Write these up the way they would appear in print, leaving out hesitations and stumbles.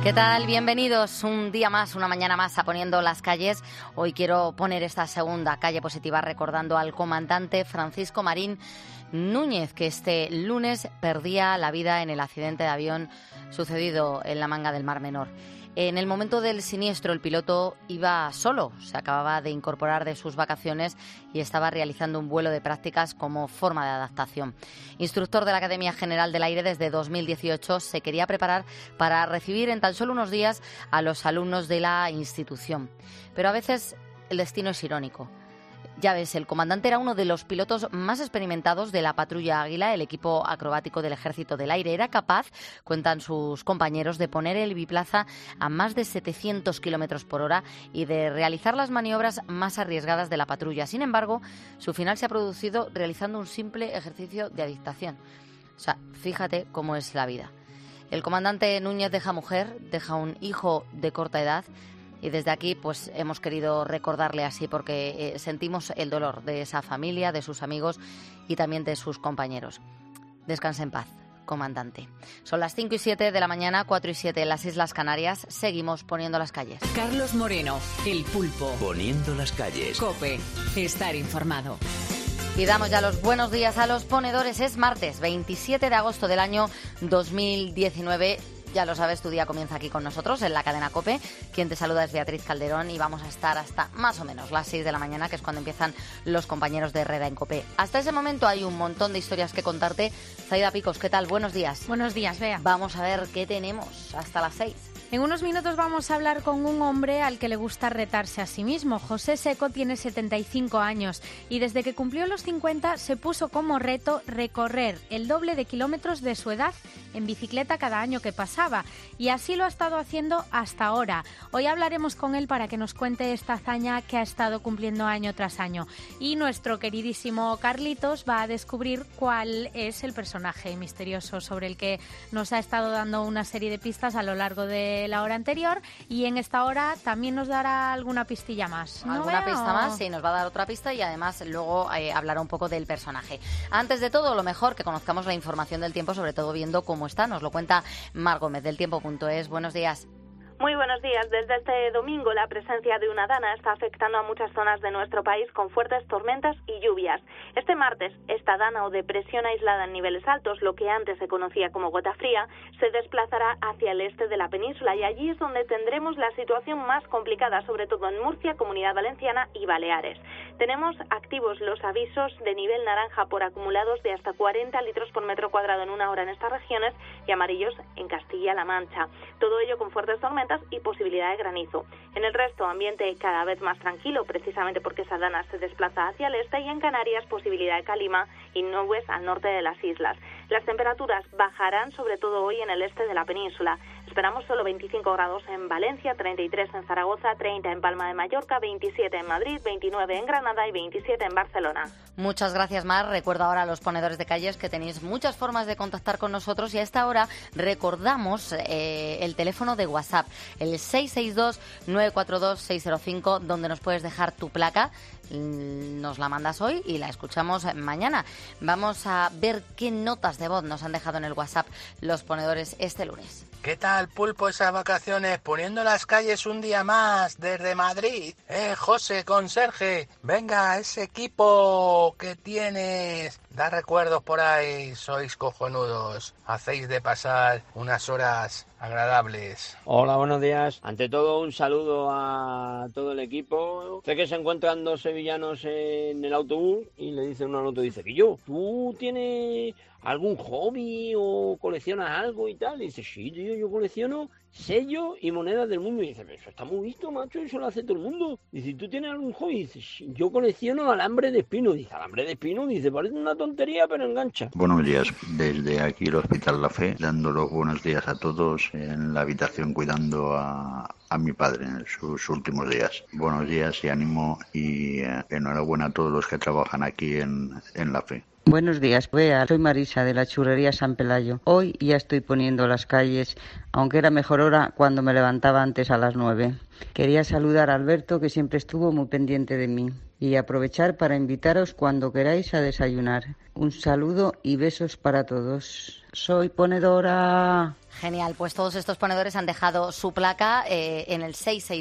¿Qué tal? Bienvenidos un día más, una mañana más a Poniendo las Calles. Hoy quiero poner esta segunda calle positiva recordando al comandante Francisco Marín Núñez, que este lunes perdía la vida en el accidente de avión sucedido en la Manga del Mar Menor. En el momento del siniestro, el piloto iba solo, se acababa de incorporar de sus vacaciones y estaba realizando un vuelo de prácticas como forma de adaptación. Instructor de la Academia General del Aire desde 2018, se quería preparar para recibir en tan solo unos días a los alumnos de la institución. Pero a veces el destino es irónico. Ya ves, el comandante era uno de los pilotos más experimentados de la Patrulla Águila, el equipo acrobático del Ejército del Aire. Era capaz, cuentan sus compañeros, de poner el biplaza a más de 700 kilómetros por hora y de realizar las maniobras más arriesgadas de la patrulla. Sin embargo, su final se ha producido realizando un simple ejercicio de adaptación. O sea, fíjate cómo es la vida. El comandante Núñez deja mujer, deja un hijo de corta edad. Y desde aquí pues hemos querido recordarle así porque sentimos el dolor de esa familia, de sus amigos y también de sus compañeros. Descanse en paz, comandante. Son las 5:07 de la mañana, 4:07 en las Islas Canarias. Seguimos Poniendo las Calles. Carlos Moreno, El Pulpo. Poniendo las Calles. COPE, estar informado. Y damos ya los buenos días a los ponedores. Es martes 27 de agosto del año 2019. Ya lo sabes, tu día comienza aquí con nosotros, en la cadena COPE. Quien te saluda es Beatriz Calderón y vamos a estar hasta más o menos las 6 de la mañana, que es cuando empiezan los compañeros de Herrera en COPE. Hasta ese momento hay un montón de historias que contarte. Zaida Picos, ¿qué tal? Buenos días. Buenos días, Bea. Vamos a ver qué tenemos hasta las 6. En unos minutos vamos a hablar con un hombre al que le gusta retarse a sí mismo. José Seco tiene 75 años y desde que cumplió los 50 se puso como reto recorrer el doble de kilómetros de su edad en bicicleta cada año que pasaba. Y así lo ha estado haciendo hasta ahora. Hoy hablaremos con él para que nos cuente esta hazaña que ha estado cumpliendo año tras año. Y nuestro queridísimo Carlitos va a descubrir cuál es el personaje misterioso sobre el que nos ha estado dando una serie de pistas a lo largo de la hora anterior, y en esta hora también nos dará alguna pistilla más. ¿Alguna pista más? Sí, nos va a dar otra pista y además luego hablará un poco del personaje. Antes de todo, lo mejor que conozcamos la información del tiempo, sobre todo viendo cómo está. Nos lo cuenta Mar Gómez del Tiempo.es. Buenos días. Muy buenos días. Desde este domingo la presencia de una dana está afectando a muchas zonas de nuestro país con fuertes tormentas y lluvias. Este martes, esta dana o depresión aislada en niveles altos, lo que antes se conocía como gota fría, se desplazará hacia el este de la península y allí es donde tendremos la situación más complicada, sobre todo en Murcia, Comunidad Valenciana y Baleares. Tenemos activos los avisos de nivel naranja por acumulados de hasta 40 litros por metro cuadrado en una hora en estas regiones y amarillos en Castilla-La Mancha. Todo ello con fuertes tormentas y posibilidad de granizo. En el resto, ambiente cada vez más tranquilo, precisamente porque esa dana se desplaza hacia el este, y en Canarias posibilidad de calima y nubes al norte de las islas. Las temperaturas bajarán sobre todo hoy en el este de la península. Esperamos solo 25 grados en Valencia, 33 en Zaragoza, 30 en Palma de Mallorca, 27 en Madrid, 29 en Granada y 27 en Barcelona. Muchas gracias, Mar. Recuerdo ahora a los ponedores de calles que tenéis muchas formas de contactar con nosotros y a esta hora recordamos el teléfono de WhatsApp, el 662-942-605, donde nos puedes dejar tu placa. Nos la mandas hoy y la escuchamos mañana. Vamos a ver qué notas de voz nos han dejado en el WhatsApp los ponedores este lunes. ¿Qué tal, Pulpo, esas vacaciones? Poniendo las calles un día más desde Madrid. José, conserje, venga, ese equipo que tienes, da recuerdos por ahí, sois cojonudos. Hacéis de pasar unas horas agradables. Hola, buenos días. Ante todo, un saludo a todo el equipo. Sé que se encuentran dos sevillanos en el autobús y le dice uno al otro, dice, Guillo, ¿tú tienes algún hobby o coleccionas algo y tal? Y dice, sí, tío, yo colecciono sellos y monedas del mundo. Y dice, eso está muy visto, macho, eso lo hace todo el mundo. Dice, ¿tú tienes algún hobby? Y dice, sí, yo colecciono alambre de espino. Dice, ¿alambre de espino? Dice, parece una tontería, pero engancha. Buenos días, desde aquí el Hospital La Fe, dando los buenos días a todos en la habitación cuidando a mi padre en sus últimos días. Buenos días y ánimo y enhorabuena a todos los que trabajan aquí en La Fe. Buenos días, Bea. Soy Marisa de la churrería San Pelayo. Hoy ya estoy poniendo las calles, aunque era mejor hora cuando me levantaba antes a las 9. Quería saludar a Alberto, que siempre estuvo muy pendiente de mí, y aprovechar para invitaros cuando queráis a desayunar. Un saludo y besos para todos. Soy ponedora. Genial, pues todos estos ponedores han dejado su placa en el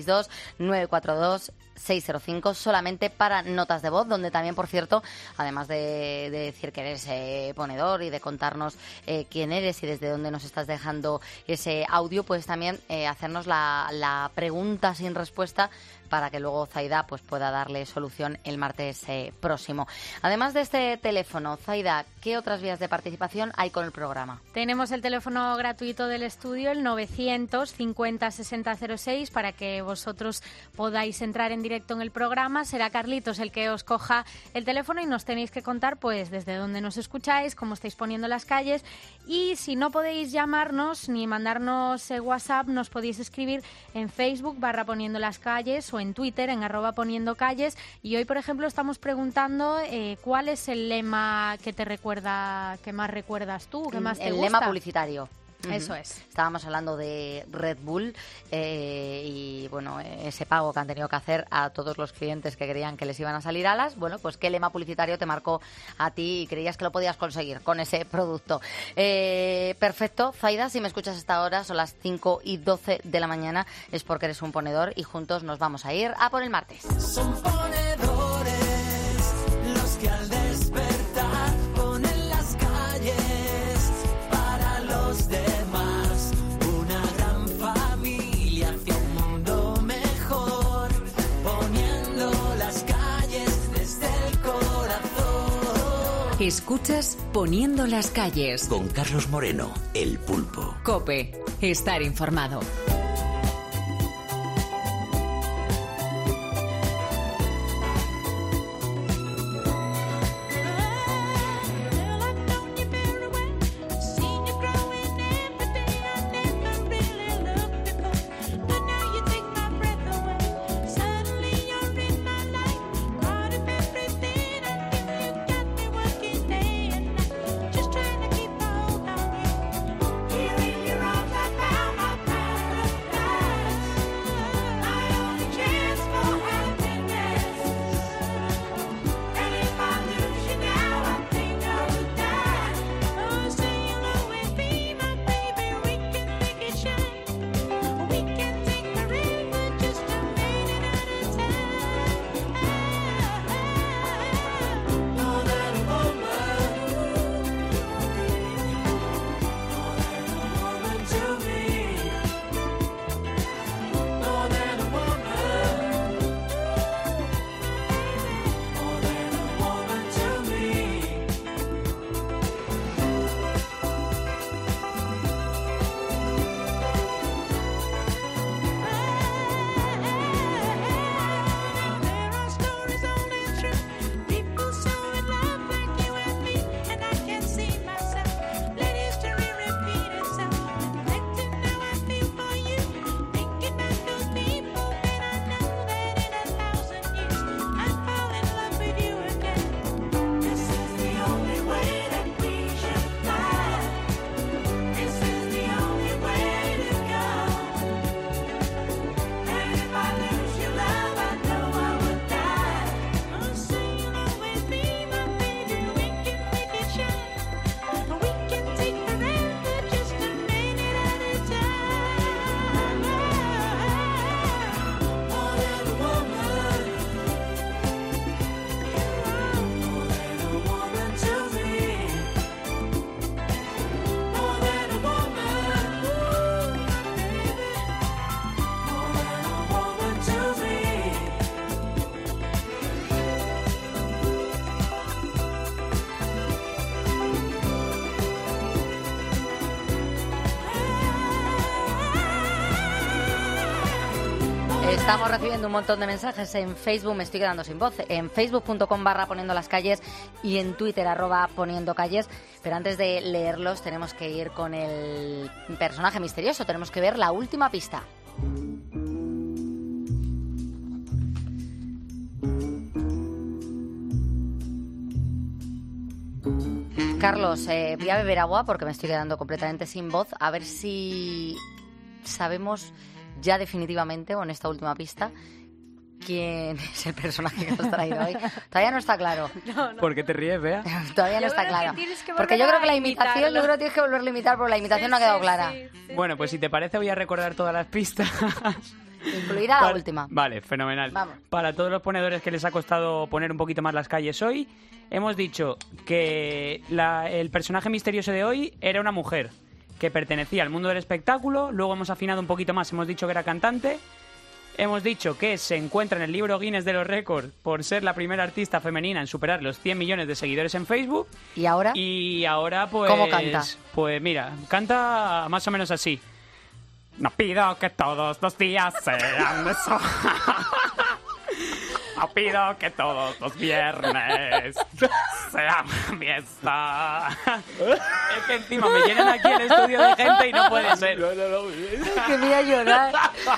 662-942-605 solamente para notas de voz, donde también, por cierto, además de decir que eres ponedor y de contarnos quién eres y desde dónde nos estás dejando ese audio, puedes también hacernos la pregunta sin respuesta para que luego Zaida pues pueda darle solución el martes próximo. Además de este teléfono, Zaida, ¿qué otras vías de participación hay con el programa? Tenemos el teléfono gratuito del estudio, el 950-6006, para que vosotros podáis entrar en directo en el programa. Será Carlitos el que os coja el teléfono y nos tenéis que contar pues desde dónde nos escucháis, cómo estáis poniendo las calles, y si no podéis llamarnos ni mandarnos WhatsApp, nos podéis escribir en Facebook /Poniendo las Calles o en Twitter en @PoniendoCalles. Y hoy, por ejemplo, estamos preguntando cuál es el lema que te recuerda, que más recuerdas tú, que más te gusta. El lema publicitario. Eso es. Estábamos hablando de Red Bull y bueno, ese pago que han tenido que hacer a todos los clientes que creían que les iban a salir alas. Bueno, pues ¿qué lema publicitario te marcó a ti y creías que lo podías conseguir con ese producto? Perfecto, Zaida, si me escuchas hasta ahora, son las 5:12 de la mañana, es porque eres un ponedor y juntos nos vamos a ir a por el martes. Son ponedores los que al despertar ponen las calles para los demás. Una gran familia hacia un mundo mejor, poniendo las calles desde el corazón. Escuchas Poniendo las Calles Con Carlos Moreno, el Pulpo. COPE. Estar informado. Estamos recibiendo un montón de mensajes en Facebook, me estoy quedando sin voz, en facebook.com/Poniendo las Calles y en Twitter @Poniendo Calles. Pero antes de leerlos tenemos que ir con el personaje misterioso, tenemos que ver la última pista. Carlos, voy a beber agua porque me estoy quedando completamente sin voz. A ver si sabemos ya definitivamente, o en esta última pista, quién es el personaje que nos ha traído hoy. Todavía no está claro. No. ¿Por qué te ríes, Bea? Todavía no está claro. Porque yo creo que la imitación, tienes que volverlo a imitar porque la imitación no ha quedado clara. Sí. Bueno, pues si te parece voy a recordar todas las pistas. Incluida la última. Vale, fenomenal. Vamos. Para todos los ponedores que les ha costado poner un poquito más las calles hoy, hemos dicho que el personaje misterioso de hoy era una mujer que pertenecía al mundo del espectáculo. Luego hemos afinado un poquito más, hemos dicho que era cantante. Hemos dicho que se encuentra en el libro Guinness de los récords por ser la primera artista femenina en superar los 100 millones de seguidores en Facebook. ¿Y ahora? Y ahora, pues... ¿Cómo canta? Pues mira, canta más o menos así. No pido que todos los días sean eso. No pido que todos los viernes sean fiesta. Es que encima me llenan aquí el estudio de gente y no puede ser. Que me voy a llorar.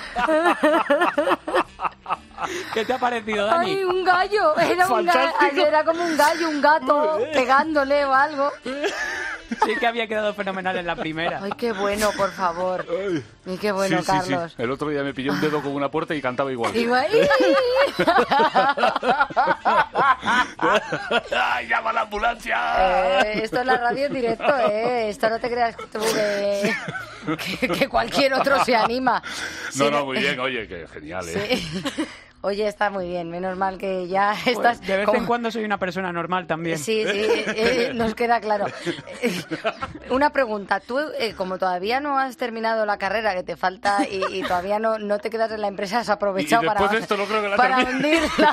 ¿Qué te ha parecido, Dani? Ay, un gallo. Era como un gallo, un gato pegándole o algo. Sí que había quedado fenomenal en la primera. Ay, qué bueno, por favor. Y qué bueno, sí, Carlos. Sí. El otro día me pilló un dedo con una puerta y cantaba igual. Igual. ¡Llama a la ambulancia! Esto es la radio en directo, Esto no te creas tú que cualquier otro se anima. No, muy bien. Oye, que genial, Sí. Oye, está muy bien, menos mal que ya estás... Pues de vez en cuando soy una persona normal también. Sí, nos queda claro. Una pregunta, tú como todavía no has terminado la carrera que te falta y todavía no te quedas en la empresa, has aprovechado y después de esto no creo que la para termine. hundirla.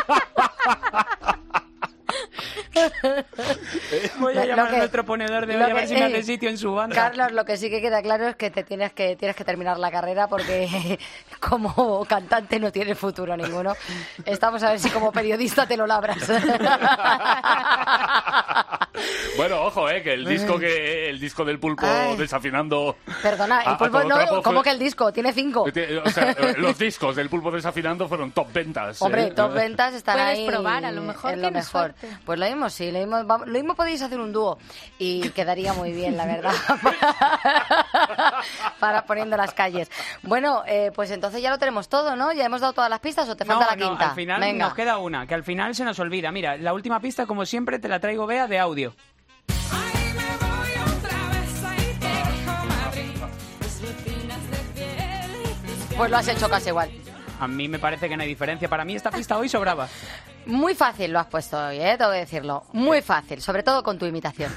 Voy a llamar a nuestro ponedor de hoy a ver si me hace sitio en su banda. Carlos, lo que sí que queda claro es que tienes que terminar la carrera porque como cantante no tienes futuro ninguno. Estamos a ver si como periodista te lo labras. Bueno, ojo, que el disco del Pulpo desafinando... Perdona, el Pulpo no, ¿cómo que el disco? Tiene 5. O sea, los discos del Pulpo desafinando fueron top ventas. Hombre, top ventas están ahí. Puedes probar, a lo mejor lo mejor. Pues lo mismo, sí, lo mismo podéis hacer un dúo y quedaría muy bien, la verdad, para poniendo las calles. Bueno, pues entonces ya lo tenemos todo, ¿no? ¿Ya hemos dado todas las pistas o te falta la quinta? Al final Venga. Nos queda una, que al final se nos olvida. Mira, la última pista, como siempre, te la traigo, Bea, de audio. Pues lo has hecho casi igual. A mí me parece que no hay diferencia. Para mí esta pista hoy sobraba. Muy fácil lo has puesto hoy, tengo que decirlo. Muy fácil, sobre todo con tu imitación.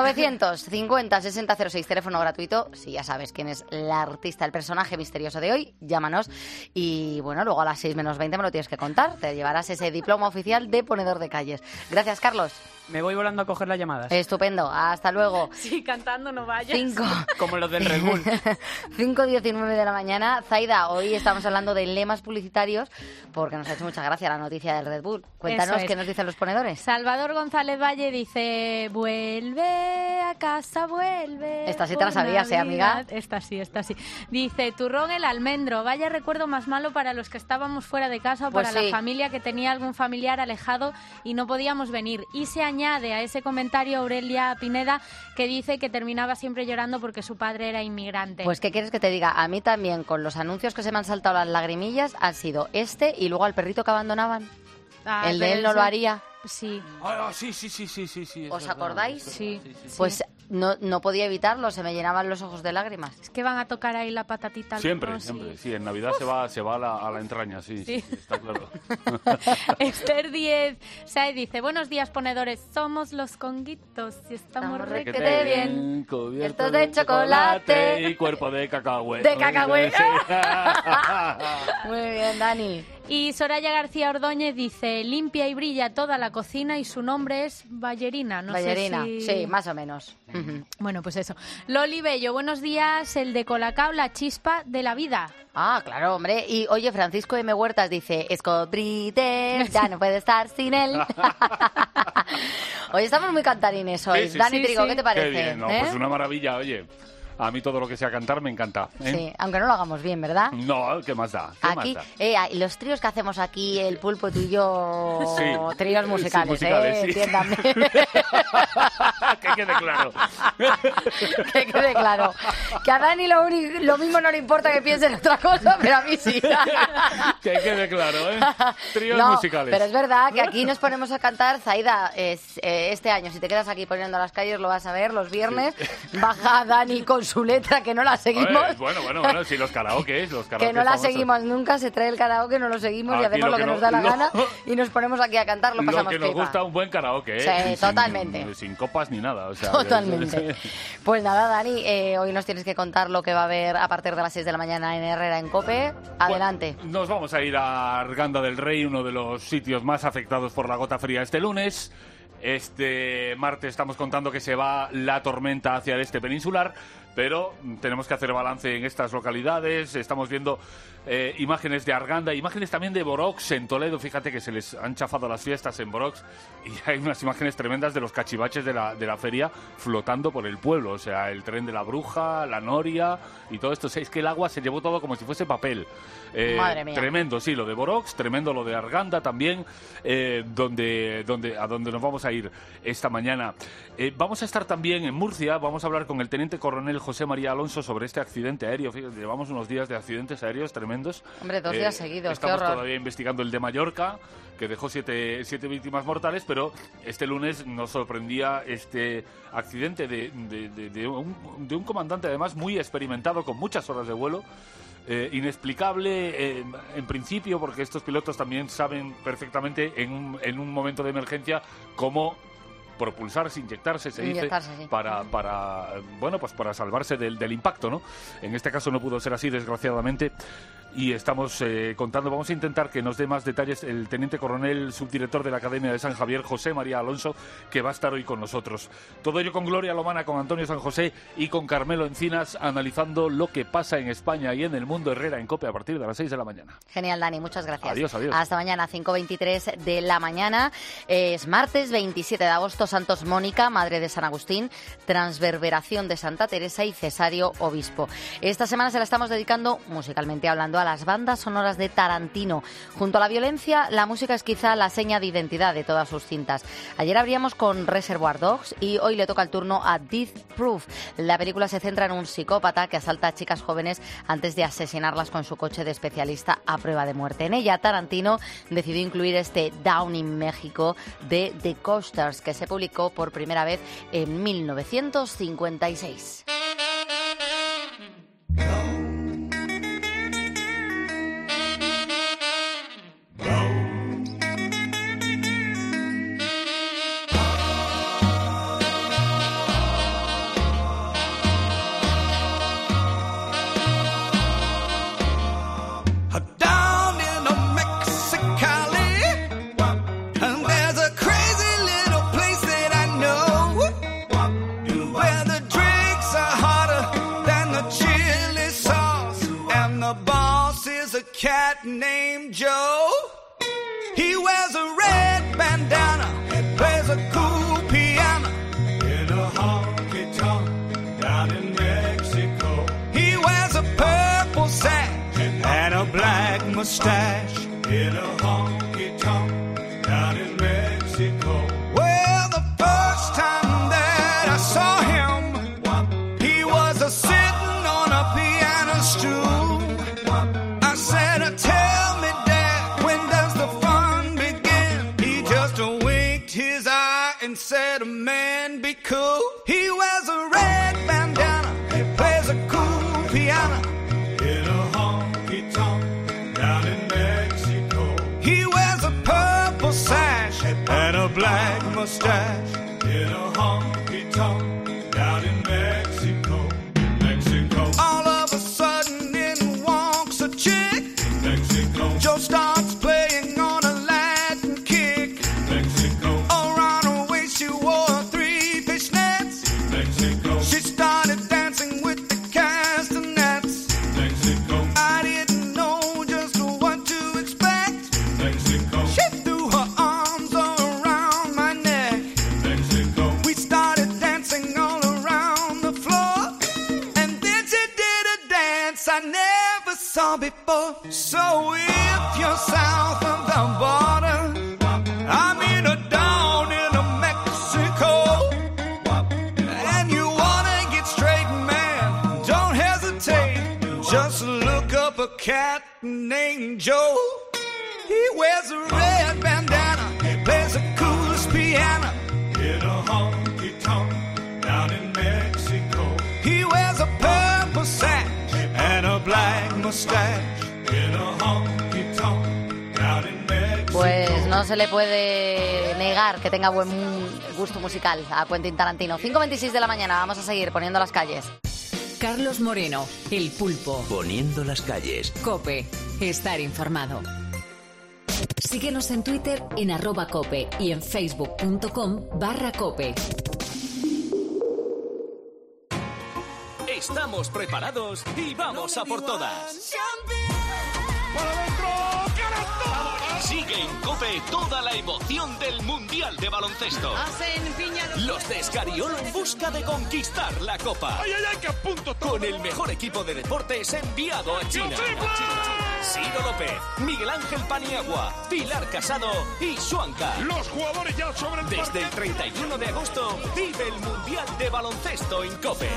950-6006, teléfono gratuito. Si ya sabes quién es la artista, el personaje misterioso de hoy, llámanos. Y bueno, luego a las 6 menos 20 me lo tienes que contar. Te llevarás ese diploma oficial de ponedor de calles. Gracias, Carlos. Me voy volando a coger las llamadas. Estupendo, hasta luego. Sí, cantando no vayas. Como los del Red Bull. 5:19 de la mañana. Zaida, hoy estamos hablando de lemas publicitarios porque nos ha hecho mucha gracia la noticia del Red Bull. Cuéntanos qué nos dicen los ponedores. Salvador González Valle dice: vuelve a casa, vuelve. Esta sí te la sabías, amiga. Esta sí. Dice: turrón el almendro. Vaya recuerdo más malo para los que estábamos fuera de casa o pues para sí. la familia que tenía algún familiar alejado y no podíamos venir. Y se añade a ese comentario Aurelia Pineda, que dice que terminaba siempre llorando porque su padre era inmigrante. Pues ¿qué quieres que te diga? A mí también, con los anuncios que se me han saltado las lagrimillas, han sido y luego al perrito que abandonaban. El de él no lo haría. Sí. Sí. ¿Os acordáis? Sí. Pues no podía evitarlo, se me llenaban los ojos de lágrimas. Es que van a tocar ahí la patatita. al Siempre. Sí, en Navidad se va a la entraña, sí, está claro. Esther 10 Saez dice: buenos días, ponedores, somos los conguitos y estamos requete bien. Cubiertos de chocolate y cuerpo de cacahuete. De cacahuete. Muy bien, Dani. Y Soraya García Ordóñez dice: limpia y brilla toda la cocina y su nombre es Ballerina. Ballerina, sí, más o menos. Bueno, pues eso. Loli Bello, buenos días, el de Colacao, la chispa de la vida. Ah, claro, hombre. Y oye, Francisco M. Huertas dice: Escobrites, ya no puede estar sin él. Oye, estamos muy cantarines hoy. Dani Trigo, ¿qué te parece? Qué bien, pues una maravilla, oye. A mí todo lo que sea cantar me encanta. Sí, aunque no lo hagamos bien, ¿verdad? No, ¿qué más da? Aquí, los tríos que hacemos aquí, el Pulpo, tú y yo, tríos musicales, musicales, entiéndame. ¿Qué quede claro. Que quede claro. Que a Dani lo mismo no le importa que piense en otra cosa, pero a mí sí. Que quede claro, ¿eh? Tríos musicales. Pero es verdad que aquí nos ponemos a cantar. Zaida, este año, si te quedas aquí poniendo las calles, lo vas a ver los viernes. Sí. Baja Dani con su letra, que no la seguimos. Bueno, si los karaokes. Que no la seguimos nunca, se trae el karaoke, no lo seguimos y hacemos lo que nos da la gana y nos ponemos aquí a cantar, lo pasamos que nos gusta un buen karaoke, ¿eh? Sí, totalmente. Sin copas ni nada. O sea, totalmente. Pues nada, Dani, hoy nos tienes que contar lo que va a haber a partir de las 6 de la mañana en Herrera en COPE. Adelante. Pues nos vamos a ir a Arganda del Rey, uno de los sitios más afectados por la gota fría este lunes. Este martes estamos contando que se va la tormenta hacia el este peninsular, pero tenemos que hacer balance en estas localidades. Estamos viendo imágenes de Arganda, imágenes también de Borox en Toledo. Fíjate que se les han chafado las fiestas en Borox y hay unas imágenes tremendas de los cachivaches de la feria flotando por el pueblo. O sea, el tren de la Bruja, la Noria y todo esto. O sea, es que el agua se llevó todo como si fuese papel. Madre mía. Tremendo, sí, lo de Borox, tremendo lo de Arganda también, a donde nos vamos a ir esta mañana. Vamos a estar también en Murcia, vamos a hablar con el teniente coronel José María Alonso sobre este accidente aéreo. Fíjate, llevamos unos días de accidentes aéreos tremendos. Hombre, 2 días seguidos, estamos qué horror. Todavía investigando el de Mallorca, que dejó 7 víctimas mortales, pero este lunes nos sorprendía este accidente de un comandante, además muy experimentado, con muchas horas de vuelo. Inexplicable en principio, porque estos pilotos también saben perfectamente en un momento de emergencia cómo propulsarse, inyectarse, se dice, sí. para salvarse del impacto, ¿no? En este caso no pudo ser así, desgraciadamente, y estamos contando, vamos a intentar que nos dé más detalles el teniente coronel subdirector de la Academia de San Javier, José María Alonso, que va a estar hoy con nosotros. Todo ello con Gloria Lomana, con Antonio San José y con Carmelo Encinas, analizando lo que pasa en España y en el mundo. Herrera en COPE a partir de las 6 de la mañana. Genial, Dani, muchas gracias. Adiós. Hasta mañana, 5:23 de la mañana. Es martes 27 de agosto, Santos Mónica, Madre de San Agustín, Transverberación de Santa Teresa y Cesario Obispo. Esta semana se la estamos dedicando, musicalmente hablando, a las bandas sonoras de Tarantino. Junto a la violencia, la música es quizá la seña de identidad de todas sus cintas. Ayer abríamos con Reservoir Dogs y hoy le toca el turno a Death Proof. La película se centra en un psicópata que asalta a chicas jóvenes antes de asesinarlas con su coche de especialista a prueba de muerte. En ella, Tarantino decidió incluir este Down in México de The Coasters, que se publicó por primera vez en 1956. Cat named Joe. He wears a red bandana and plays a cool piano in a honky-tonk down in Mexico. He wears a purple sash and a black mustache in a honky-tonk down in Mexico. Well, the first time that I saw him, he was sitting on a piano stool. I said, tell me, Dad, when does the fun begin? He just winked his eye and said, man, be cool. He wears a red bandana, he plays a cool piano in a honky-tonk down in Mexico. He wears a purple sash and a black mustache in a honky-tonk down in Mexico. All of a sudden in walks a chick. Mexico. Joe starts playing on a Latin kick. Mexico. Around her waist she wore 3 fishnets. Mexico. She started dancing with the castanets. Mexico. I didn't know just what to expect. Mexico. She threw her arms around my neck. Mexico. We started dancing all around the floor. And then she did a dance I never saw before. So if you're south of the border, I'm in a down in a Mexico. Just look up a cat named Joe. He wears a red bandana, plays the coolest piano in a honky-tonk down in Mexico. He wears a purple sash and a black mustache in a honky-tonk down in Mexico. Pues no se le puede negar que tenga buen gusto musical a Quentin Tarantino. 5:26 de la mañana, vamos a seguir poniendo las calles. Carlos Moreno, El Pulpo. Poniendo las calles. COPE. Estar informado. Síguenos en Twitter en @cope y en facebook.com/cope. Estamos preparados y vamos a por todas. Sigue en COPE toda la emoción del Mundial de Baloncesto. Los de Escariolo en busca de conquistar la Copa. ¡Ay, ay, ay, que apunto todo! Con el mejor equipo de deportes enviado a China. Ciro López, Miguel Ángel Paniagua, Pilar Casado y Xuanca. Los jugadores ya sobre el Desde el 31 de agosto, vive el Mundial de Baloncesto en COPE.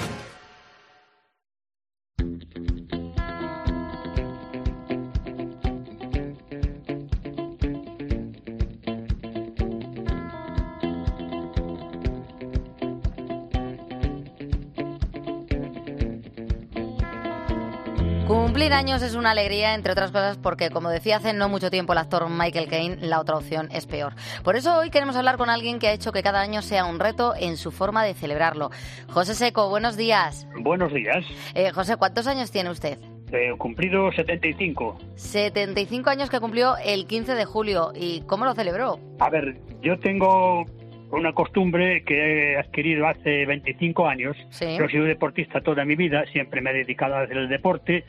Cumplir años es una alegría, entre otras cosas, porque, como decía hace no mucho tiempo el actor Michael Caine, la otra opción es peor. Por eso hoy queremos hablar con alguien que ha hecho que cada año sea un reto en su forma de celebrarlo. José Seco, buenos días. Buenos días. José, ¿cuántos años tiene usted? Cumplido 75. 75 años que cumplió el 15 de julio. ¿Y cómo lo celebró? A ver, yo tengo una costumbre que he adquirido hace 25 años. Sí. Yo he sido deportista toda mi vida, siempre me he dedicado a hacer el deporte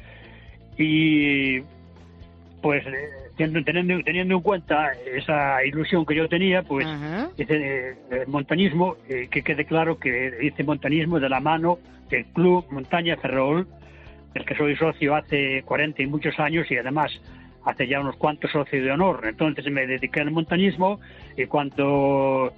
y pues teniendo en cuenta esa ilusión que yo tenía, pues hice montañismo, que quede claro que hice montañismo de la mano del Club Montaña Ferrol, del que soy socio hace 40 y muchos años y además hace ya unos cuantos socios de honor. Entonces me dediqué al montañismo y cuando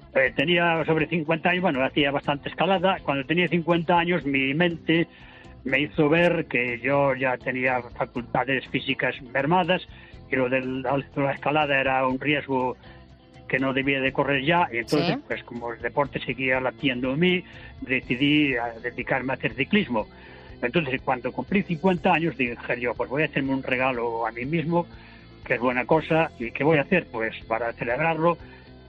tenía sobre 50 años, bueno, hacía bastante escalada. Cuando tenía 50 años mi mente me hizo ver que yo ya tenía facultades físicas mermadas y lo de la escalada era un riesgo que no debía de correr ya, y entonces, pues como el deporte seguía latiendo en mí, decidí dedicarme a hacer ciclismo. Entonces, cuando cumplí 50 años, dije yo, pues voy a hacerme un regalo a mí mismo, que es buena cosa, y ¿qué voy a hacer? Pues para celebrarlo,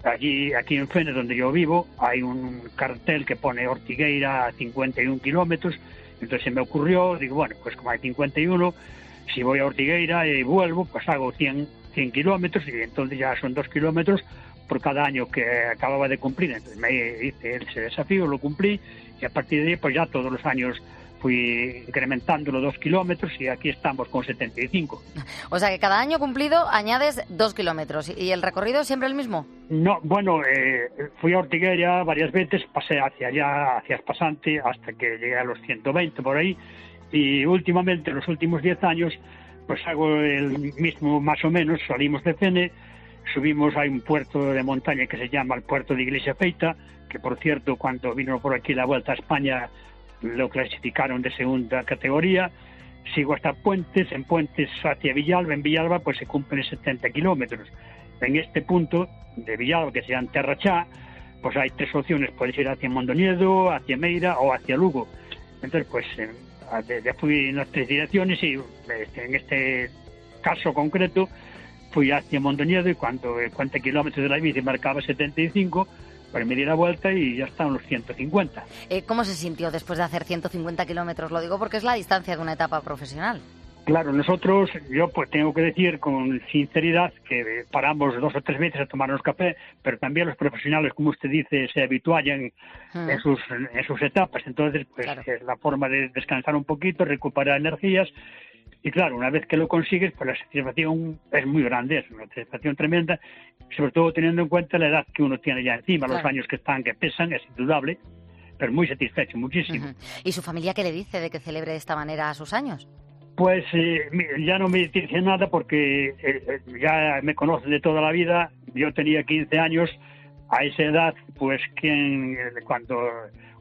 aquí en Fene, donde yo vivo, hay un cartel que pone Ortigueira a 51 kilómetros. Entonces se me ocurrió, digo, bueno, pues como hay 51, si voy a Ortigueira y vuelvo, pues hago 100 kilómetros, y entonces ya son 2 kilómetros por cada año que acababa de cumplir. Entonces me hice ese desafío, lo cumplí, y a partir de ahí, pues ya todos los años fui incrementándolo 2 kilómetros y aquí estamos con 75. O sea que cada año cumplido añades 2 kilómetros. ¿Y el recorrido es siempre el mismo? No, bueno, fui a Ortigueira varias veces, pasé hacia allá, hacia Espasante, hasta que llegué a los 120 por ahí, y últimamente, en los últimos 10 años, pues hago el mismo más o menos. Salimos de Fene, subimos a un puerto de montaña que se llama el puerto de Iglesia Feita, que por cierto, cuando vino por aquí la Vuelta a España, lo clasificaron de segunda categoría. Sigo hasta Puentes, en Puentes hacia Villalba. En Villalba pues se cumplen 70 kilómetros. En este punto de Villalba, que se llama Terrachá, pues hay 3 opciones: puedes ir hacia Mondoñedo, hacia Meira o hacia Lugo. Entonces pues ya fui en las 3 direcciones, y en este caso concreto fui hacia Mondoñedo, y cuando 40 kilómetros de la bici marcaba 75, pues me di la vuelta y ya estaban los 150. ¿Cómo se sintió después de hacer 150 kilómetros? Lo digo porque es la distancia de una etapa profesional. Claro, nosotros, yo pues tengo que decir con sinceridad que paramos 2 o 3 veces a tomarnos café, pero también los profesionales, como usted dice, se habituallan en sus etapas. Entonces, pues es la forma de descansar un poquito, recuperar energías. Y claro, una vez que lo consigues, pues la satisfacción es muy grande, es una satisfacción tremenda, sobre todo teniendo en cuenta la edad que uno tiene ya encima, los años que pesan, es indudable, pero muy satisfecho, muchísimo. ¿Y su familia qué le dice de que celebre de esta manera sus años? Pues ya no me dice nada porque ya me conocen de toda la vida. Yo tenía 15 años, a esa edad, pues cuando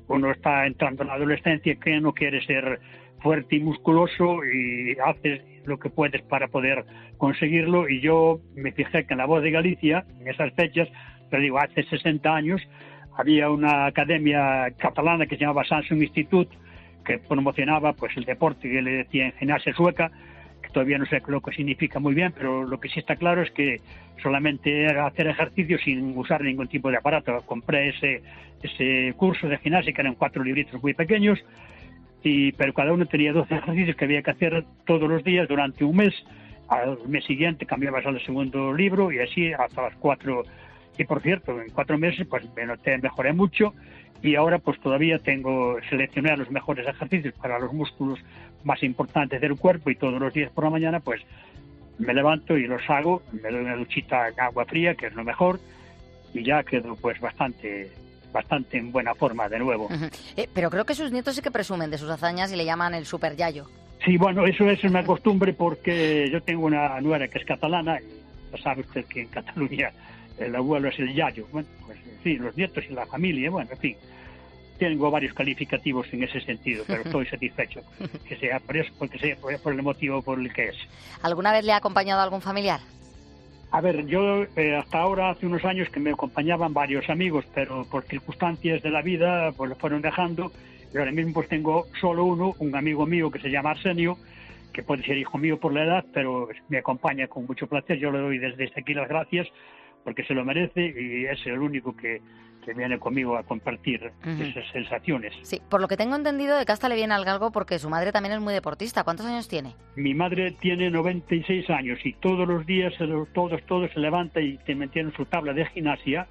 uno está entrando en la adolescencia que no quiere ser fuerte y musculoso y haces lo que puedes para poder conseguirlo. Y yo me fijé que en La Voz de Galicia, en esas fechas, te digo, hace 60 años, había una academia catalana que se llamaba Samsung Institute, que promocionaba pues el deporte que le decían gimnasia sueca, que todavía no sé lo que significa muy bien, pero lo que sí está claro es que solamente era hacer ejercicio sin usar ningún tipo de aparato. Compré ese curso de gimnasia, que eran 4 libritos muy pequeños, pero cada uno tenía 12 ejercicios que había que hacer todos los días durante un mes. Al mes siguiente cambiabas al segundo libro y así hasta las 4. Y por cierto, en 4 meses pues mejoré mucho, y ahora pues todavía seleccioné los mejores ejercicios para los músculos más importantes del cuerpo, y todos los días por la mañana pues me levanto y los hago, me doy una duchita en agua fría, que es lo mejor, y ya quedo pues bastante en buena forma de nuevo. Pero creo que sus nietos sí que presumen de sus hazañas y le llaman el Super Yayo. Sí, bueno, eso es una costumbre, porque yo tengo una nuera que es catalana, y ya sabe usted que en Cataluña el abuelo es el Yayo. Bueno, pues sí, los nietos y la familia, bueno, en fin, tengo varios calificativos en ese sentido, pero estoy satisfecho que sea por eso, porque sea por el motivo por el que es. ¿Alguna vez le ha acompañado a algún familiar? A ver, yo hasta ahora, hace unos años que me acompañaban varios amigos, pero por circunstancias de la vida pues lo fueron dejando, y ahora mismo pues tengo solo uno, un amigo mío que se llama Arsenio, que puede ser hijo mío por la edad, pero me acompaña con mucho placer. Yo le doy desde aquí las gracias, porque se lo merece, y es el único que viene conmigo a compartir esas sensaciones. Sí, por lo que tengo entendido, de Casta le viene al galgo porque su madre también es muy deportista. ¿Cuántos años tiene? Mi madre tiene 96 años y todos los días, todos se levanta y te mantiene en su tabla de gimnasia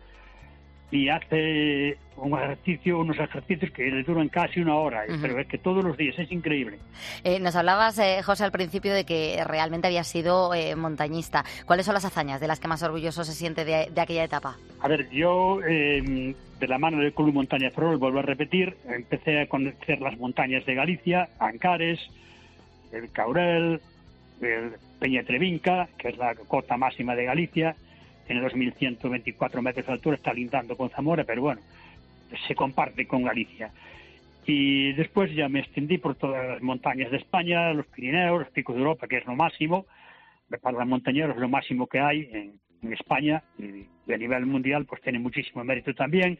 y hace unos ejercicios que le duran casi una hora, pero es que todos los días, es increíble. Nos hablabas, José, al principio de que realmente había sido montañista. ¿Cuáles son las hazañas de las que más orgulloso se siente de aquella etapa? A ver, yo, de la mano del Club Montaña Ferrol, vuelvo a repetir, empecé a conocer las montañas de Galicia, Ancares, el Caurel, el Peña-Trevinca, que es la cota máxima de Galicia, tiene 2.124 metros de altura, está lindando con Zamora, pero bueno, se comparte con Galicia. Y después ya me extendí por todas las montañas de España, los Pirineos, los Picos de Europa, que es lo máximo, para los montañeros lo máximo que hay en España, y a nivel mundial pues tiene muchísimo mérito también.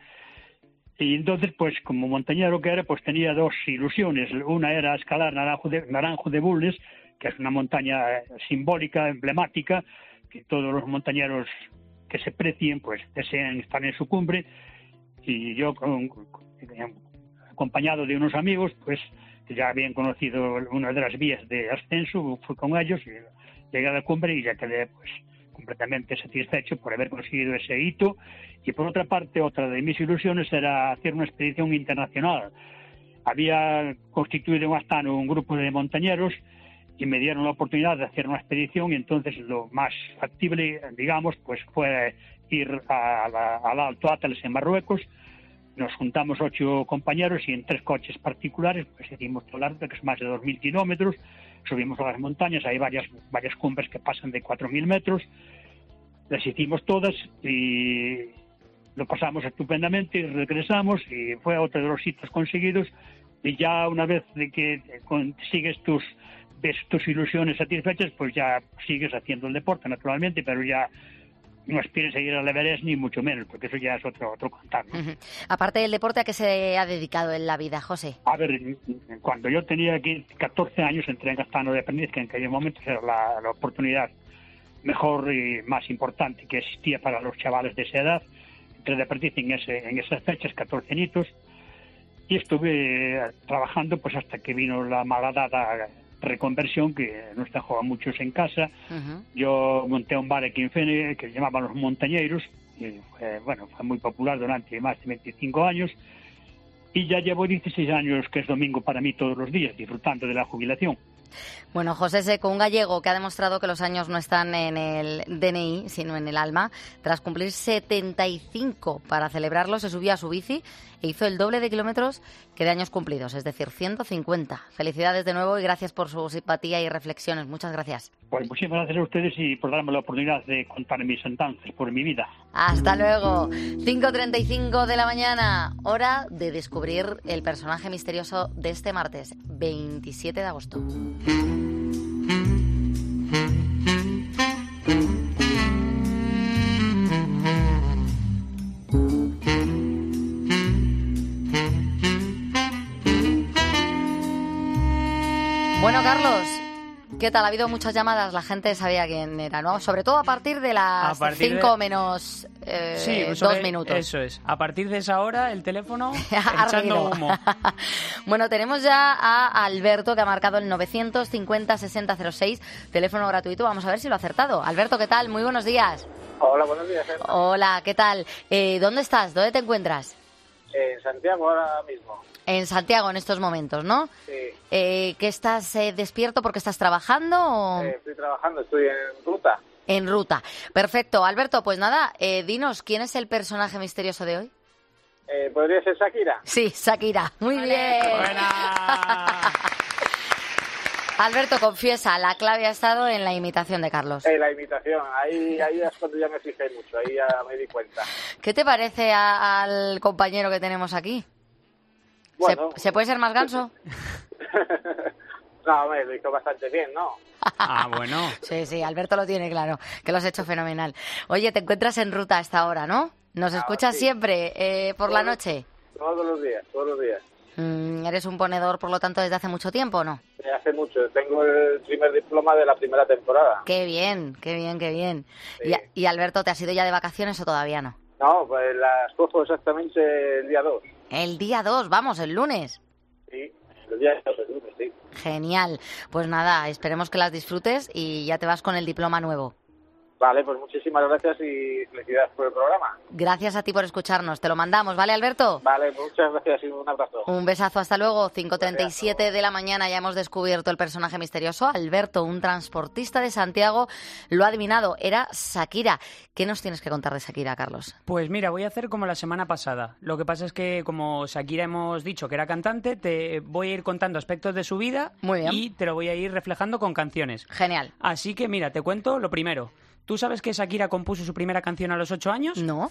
Y entonces pues como montañero que era, pues tenía 2 ilusiones. Una era escalar Naranjo de Bulnes, que es una montaña simbólica, emblemática, que todos los montañeros que se precien pues desean estar en su cumbre, y yo acompañado de unos amigos pues que ya habían conocido una de las vías de ascenso, fui con ellos y llegué a la cumbre y ya quedé pues completamente satisfecho por haber conseguido ese hito. Y por otra parte, otra de mis ilusiones era hacer una expedición internacional. Había constituido en Astano un grupo de montañeros y me dieron la oportunidad de hacer una expedición, y entonces lo más factible, digamos, pues fue ir al Alto Atlas en Marruecos. Nos juntamos 8 compañeros y en 3 coches particulares pues hicimos toda la ruta, que es más de 2.000 kilómetros. Subimos a las montañas, hay varias cumbres que pasan de 4.000 metros. Las hicimos todas y lo pasamos estupendamente, y regresamos, y fue otro de los hitos conseguidos. Y ya una vez de que consigues tus ilusiones satisfechas, pues ya sigues haciendo el deporte, naturalmente, pero ya no aspires a ir al Everest ni mucho menos, porque eso ya es otro cantar, ¿no? Aparte del deporte, ¿a qué se ha dedicado en la vida, José? A ver, cuando yo tenía aquí 14 años, entré en Astano de aprendiz, que en aquel momento era la oportunidad mejor y más importante que existía para los chavales de esa edad. Entré de aprendiz en esas fechas, 14 añitos, y estuve trabajando pues hasta que vino la malhadada reconversión, que nos dejó a muchos en casa. Yo monté un bar aquí en Fene que se llamaban Los Montañeiros, y fue muy popular durante más de 25 años, y ya llevo 16 años que es domingo para mí todos los días, disfrutando de la jubilación. Bueno, José Seco, un gallego que ha demostrado que los años no están en el DNI, sino en el alma. Tras cumplir 75 para celebrarlo, se subió a su bici e hizo el doble de kilómetros que de años cumplidos, es decir, 150. Felicidades de nuevo y gracias por su simpatía y reflexiones. Muchas gracias. Pues muchísimas gracias a ustedes y por darme la oportunidad de contar mis andanzas por mi vida. Hasta luego. 5:35 de la mañana, hora de descubrir el personaje misterioso de este martes, 27 de agosto. Bueno, Carlos, ¿qué tal? Ha habido muchas llamadas, la gente sabía quién era, ¿no? Sobre todo a partir de las 5 menos 2 minutos. Eso es. A partir de esa hora, el teléfono echando humo. Bueno, tenemos ya a Alberto, que ha marcado el 950-6006, teléfono gratuito. Vamos a ver si lo ha acertado. Alberto, ¿qué tal? Muy buenos días. Hola, buenos días. Hola, ¿qué tal? ¿Dónde estás? ¿Dónde te encuentras? En Santiago ahora mismo. En Santiago en estos momentos, ¿no? Sí. ¿Que estás despierto porque estás trabajando o...? Estoy trabajando, estoy en ruta. En ruta. Perfecto. Alberto, pues nada, dinos, ¿quién es el personaje misterioso de hoy? ¿Podría ser Shakira? Sí, Shakira. Muy bien. Buena. Alberto, confiesa, la clave ha estado en la imitación de Carlos. La imitación. Ahí es cuando ya me fijé mucho, ahí ya me di cuenta. ¿Qué te parece al compañero que tenemos aquí? Bueno, ¿Se puede ser más ganso? No, lo hizo bastante bien, ¿no? Ah, bueno. Sí, Alberto lo tiene claro, que lo has hecho fenomenal. Oye, te encuentras en ruta a esta hora, ¿no? ¿Nos escuchas sí. siempre por la noche? Todos los días. ¿Eres un ponedor, por lo tanto, desde hace mucho tiempo o no? Hace mucho. Tengo el primer diploma de la primera temporada. Qué bien. Sí. ¿Y Alberto, te has ido ya de vacaciones o todavía no? No, pues las cojo exactamente el día 2. El día 2, vamos, el lunes. Sí, el día 2, el lunes, sí. Genial. Pues nada, esperemos que las disfrutes y ya te vas con el diploma nuevo. Vale, pues muchísimas gracias y felicidades por el programa. Gracias a ti por escucharnos. Te lo mandamos, ¿vale, Alberto? Vale, muchas gracias y un abrazo. Un besazo, hasta luego. 5:37 de la mañana, ya hemos descubierto el personaje misterioso. Alberto, un transportista de Santiago, lo ha adivinado. Era Shakira. ¿Qué nos tienes que contar de Shakira, Carlos? Pues mira, voy a hacer como la semana pasada. Lo que pasa es que como Shakira hemos dicho que era cantante, te voy a ir contando aspectos de su vida. Muy bien. Y te lo voy a ir reflejando con canciones. Genial. Así que mira, te cuento lo primero. ¿Tú sabes que Shakira compuso su primera canción a los 8 años? No.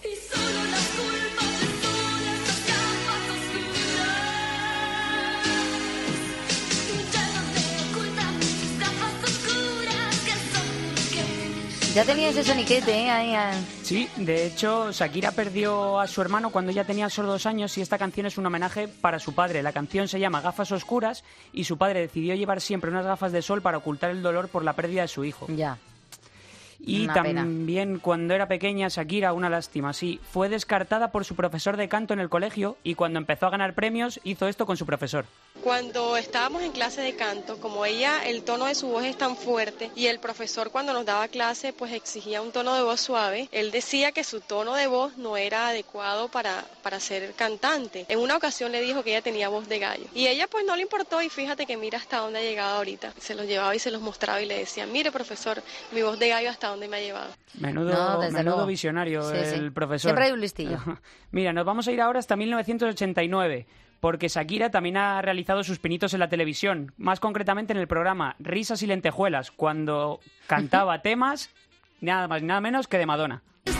Ya tenía ese soniquete, ahí. Sí, de hecho, Shakira perdió a su hermano cuando ella tenía solo 2 años y esta canción es un homenaje para su padre. La canción se llama Gafas Oscuras y su padre decidió llevar siempre unas gafas de sol para ocultar el dolor por la pérdida de su hijo. Ya. Y Una también pena. cuando era pequeña, Shakira, una lástima, sí, fue descartada por su profesor de canto en el colegio y cuando empezó a ganar premios hizo esto con su profesor. Cuando estábamos en clase de canto, como ella, el tono de su voz es tan fuerte y el profesor cuando nos daba clase pues exigía un tono de voz suave, él decía que su tono de voz no era adecuado para ser cantante. En una ocasión le dijo que ella tenía voz de gallo y ella pues no le importó y fíjate que mira hasta dónde ha llegado ahorita. Se los llevaba y se los mostraba y le decía, mire profesor, mi voz de gallo hasta dónde me ha llevado. Menudo visionario Sí, el sí. profesor. Siempre hay un listillo. Mira, nos vamos a ir ahora hasta 1989, porque Shakira también ha realizado sus pinitos en la televisión, más concretamente en el programa Risas y Lentejuelas, cuando cantaba temas nada más y nada menos que de Madonna.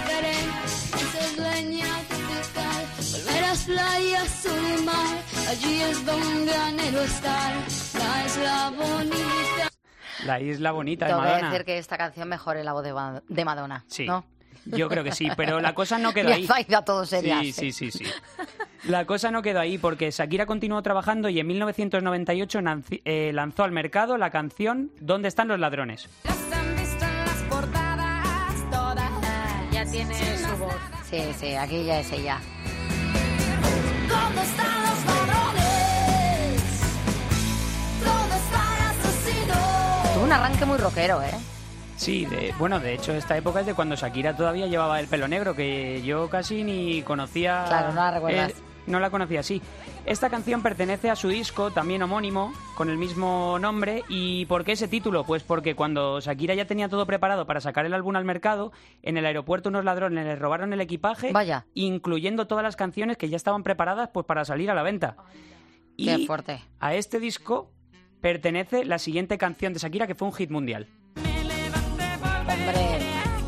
Playas o el mar, allí es donde anhelo estar, la isla bonita. La isla bonita de Tengo Madonna. que decir que esta canción mejore la voz de Madonna, Sí, ¿no? yo creo que sí, pero la cosa no quedó Le ahí. ha ido a todos serias. Sí. La cosa no quedó ahí porque Shakira continuó trabajando y en 1998 lanzó al mercado la canción ¿Dónde están los ladrones? Las han visto en las portadas todas. Ya tiene su voz. Sí, aquí ya es ella. ¿Dónde están los ladrones? ¿Dónde está el asesino? Tuvo un arranque muy rockero, ¿eh? Sí, de hecho esta época es de cuando Shakira todavía llevaba el pelo negro, que yo casi ni conocía. Claro, no la recuerdas. no la conocía así. Esta canción pertenece a su disco, también homónimo, con el mismo nombre. ¿Y por qué ese título? Pues porque cuando Shakira ya tenía todo preparado para sacar el álbum al mercado, en el aeropuerto unos ladrones le robaron el equipaje, Vaya. incluyendo todas las canciones que ya estaban preparadas pues para salir a la venta. Qué Y fuerte. a este disco pertenece la siguiente canción de Shakira, que fue un hit mundial. Hombre.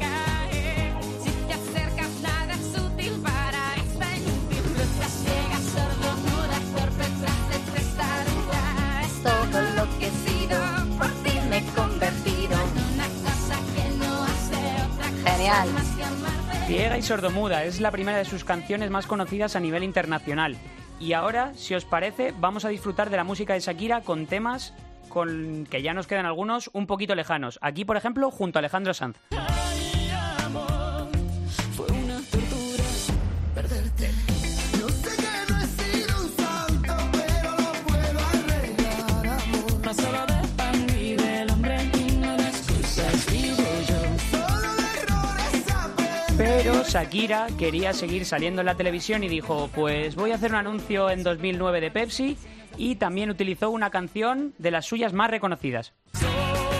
Si te acercas nada es útil para esta inútil fruta ciega, sordomuda, torpe, frase, testaruda. Todo lo que he sido, por ti me he convertido. Una cosa que no hace otra Genial. cosa más que amarte. Ciega y sordomuda es la primera de sus canciones más conocidas a nivel internacional. Y ahora, si os parece, vamos a disfrutar de la música de Shakira con temas con que ya nos quedan algunos un poquito lejanos. Aquí, por ejemplo, junto a Alejandro Sanz. Ay, amor, fue una tortura perderte. Yo sé que no he sido un santo, pero lo puedo arreglar, amor. No solo de pan vive el hombre y no de excusas vivo yo. Solo de errores aprendo. Pero Shakira quería seguir saliendo en la televisión y dijo, pues voy a hacer un anuncio en 2009 de Pepsi, y también utilizó una canción de las suyas más reconocidas. Cero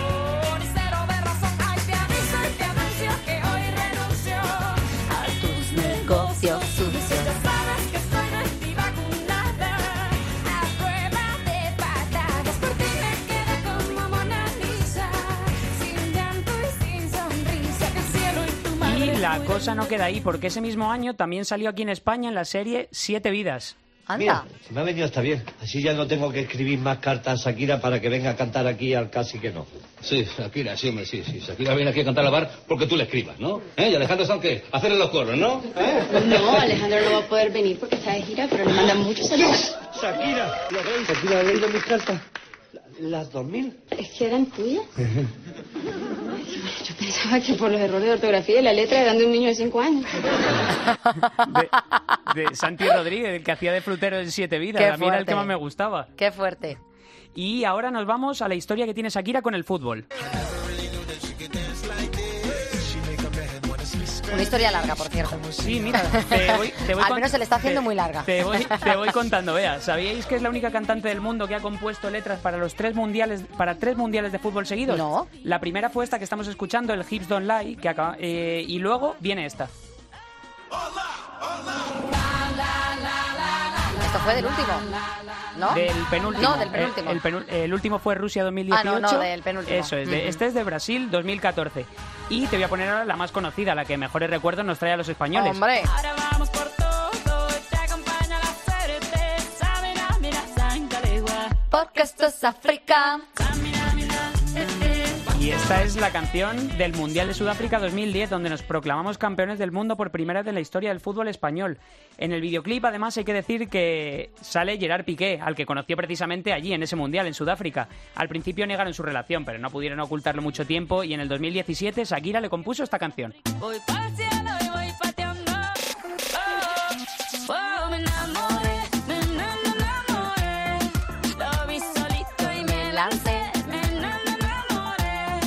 de razón, ay, te aviso y te anuncio que hoy renuncio a tus negocios sucios. Ya sabes que estoy antivacunada, a prueba de patadas. Por ti me quedé como Mona Lisa, sin llanto y sin sonrisa, que el cielo y tu madre. Y la cosa no queda ahí, porque ese mismo año también salió aquí en España en la serie Siete Vidas. Anda. Mira, se me ha venido hasta bien. Así ya no tengo que escribir más cartas a Shakira para que venga a cantar aquí al casi que no. Sí, Shakira, sí, hombre, sí. Shakira viene aquí a cantar al bar porque tú le escribas, ¿no? Y Alejandro Sanz, ¿qué? Hacerle los coros, ¿no? No, Alejandro no va a poder venir porque está de gira, pero le mandan muchos saludos. Shakira, ¿lo veis? Shakira, ¿ha leído mis cartas? ¿Las 2000? ¿Es que eran tuyas? Yo pensaba que por los errores de ortografía y la letra eran de un niño de 5 años. De Santi Rodríguez, el que hacía de frutero en Siete Vidas. Qué A mí era el fuerte. que más me gustaba. Qué fuerte. Y ahora nos vamos a la historia que tiene Shakira con el fútbol. Una historia larga, por cierto. Sí, mira, te voy Al menos se le está haciendo muy larga. Te voy contando, vea. ¿Sabíais que es la única cantante del mundo que ha compuesto letras para tres mundiales de fútbol seguidos? No. La primera fue esta que estamos escuchando, el Hips Don't Lie, y luego viene esta. Esto fue del último, ¿no? Del penúltimo. No, del penúltimo. El último fue Rusia 2018. No, del penúltimo. Eso es. Este es de Brasil 2014. Y te voy a poner ahora la más conocida, la que mejores recuerdos nos trae a los españoles. ¡Hombre! Ahora vamos por todo, te acompaña la suerte, Samina, mira, Santa Legua. Porque esto es África. Samina, mira, Y esta es la canción del Mundial de Sudáfrica 2010, donde nos proclamamos campeones del mundo por primera vez en la historia del fútbol español. En el videoclip, además, hay que decir que sale Gerard Piqué, al que conoció precisamente allí, en ese Mundial, en Sudáfrica. Al principio negaron su relación, pero no pudieron ocultarlo mucho tiempo, y en el 2017 Shakira le compuso esta canción. voy pa'l cielo y voy pateando. Me enamoré, lo vi solito y me lancé. Me enamoré,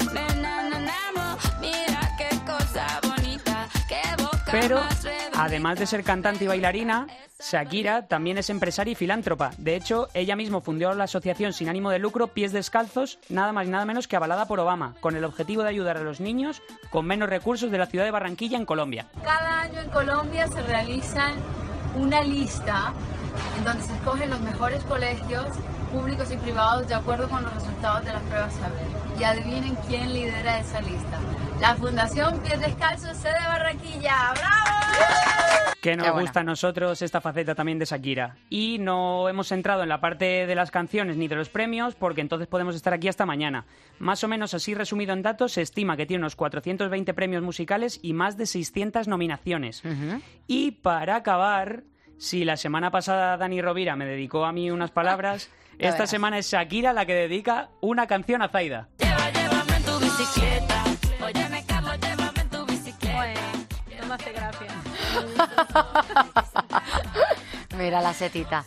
mira qué cosa bonita, qué boca Pero, más redonda. además de ser cantante y bailarina, Shakira también es empresaria y filántropa. De hecho, ella misma fundó la asociación sin ánimo de lucro Pies Descalzos, nada más y nada menos que avalada por Obama, con el objetivo de ayudar a los niños con menos recursos de la ciudad de Barranquilla, en Colombia. Cada año en Colombia se realizan una lista en donde se escogen los mejores colegios públicos y privados de acuerdo con los resultados de las pruebas Saber. Y adivinen quién lidera esa lista. La Fundación Pies Descalzos, sede de Barranquilla. ¡Bravo! Que nos gusta a nosotros esta faceta también de Shakira. Y no hemos entrado en la parte de las canciones ni de los premios, porque entonces podemos estar aquí hasta mañana. Más o menos así resumido en datos, se estima que tiene unos 420 premios musicales y más de 600 nominaciones. Y para acabar, si la semana pasada Dani Rovira me dedicó a mí unas palabras, esta semana es Shakira la que dedica una canción a Zaida. Llévame en tu bicicleta. Óyeme, Carlos, llévame en tu bicicleta. No me hace gracia. Mira la setita.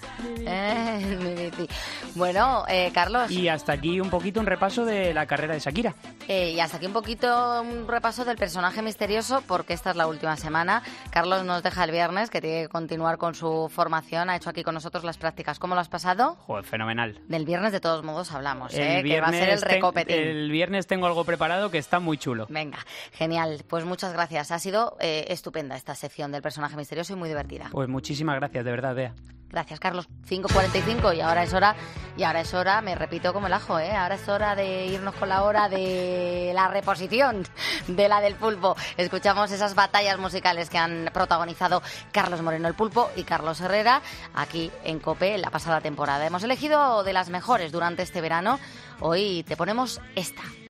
Bueno, Carlos. Y hasta aquí un poquito un repaso de la carrera de Shakira. Y hasta aquí un poquito un repaso del personaje misterioso, porque esta es la última semana. Carlos nos deja el viernes, que tiene que continuar con su formación. Ha hecho aquí con nosotros las prácticas. ¿Cómo lo has pasado? Joder, fenomenal. Del viernes de todos modos hablamos, que va a ser el recopetín. El viernes tengo algo preparado que está muy chulo. Venga, genial. Pues muchas gracias. Ha sido estupenda esta sección del personaje misterioso y muy divertida. Pues muchísimas gracias, de verdad, Bea. Gracias, Carlos. 5:45 y ahora es hora, me repito como el ajo, ahora es hora de irnos con la hora de la reposición de la del Pulpo. Escuchamos esas batallas musicales que han protagonizado Carlos Moreno el Pulpo y Carlos Herrera aquí en COPE en la pasada temporada. Hemos elegido de las mejores durante este verano. Hoy te ponemos esta.